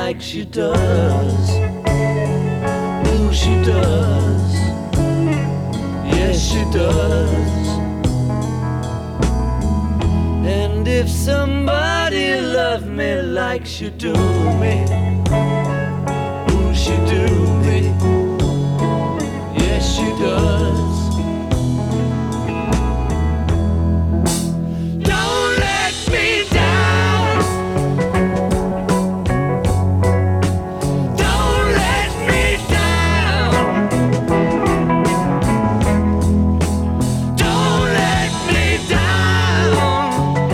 like she does. Ooh, she does. Yes, she does. And if somebody loved me like she do me, ooh, she do me. Yes, she does. Don't let me down. Don't let me down. Don't let me down.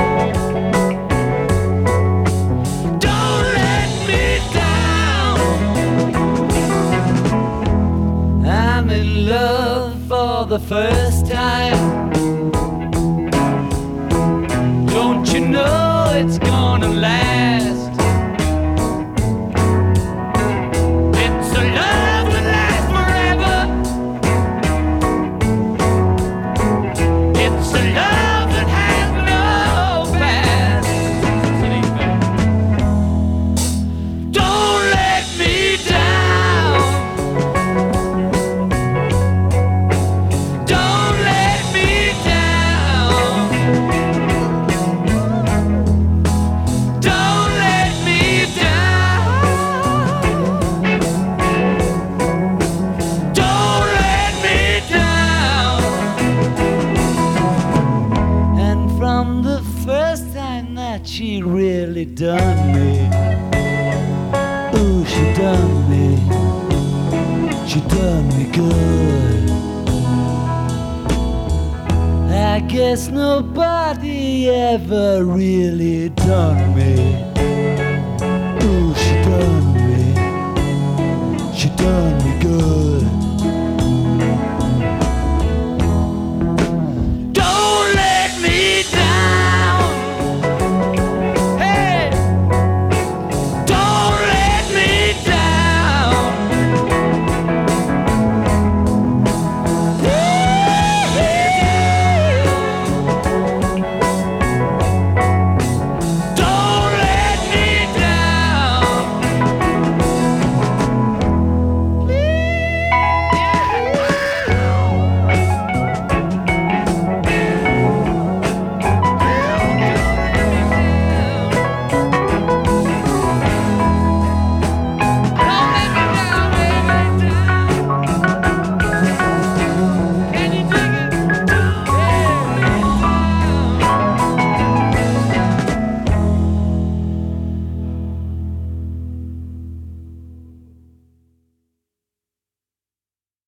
Don't let me down. I'm in love for the first time. Don't you know it's gonna last? It's a love that lasts forever. It's a love that has no past. Don't let me down. Don't let me down. Don't let me down. Don't let me down. And from the first time that she really done me, ooh, she done me. She done me good. I guess nobody ever really done me